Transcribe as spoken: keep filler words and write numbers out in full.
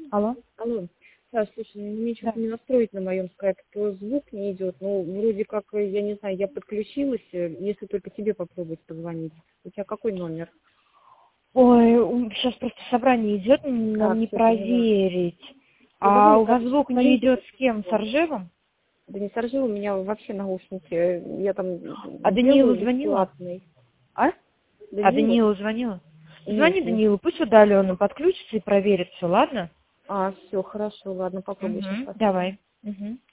Алло. Алло. Да, слушай, ну, мне Да. что-то не настроить на моем скайпе, то звук не идет. Ну, вроде как, э, я не знаю, я подключилась, э, если только тебе попробовать позвонить. У тебя какой номер? Ой, сейчас просто собрание идет, А, нам не все, поняла. проверить. Ну, А давай, у вас короче, звук не смотри. идет с кем? С Аржевом? Да не соржи, у меня вообще наушники. э, Я там А делаю Даниилу звонила? бесплатный. А? А Данилу? Даниилу звонила? Звони Нет, нет. Даниилу, пусть удаленно подключится и проверит все, ладно? А, все, хорошо, ладно, попробую сейчас Угу, поставить. давай. Угу.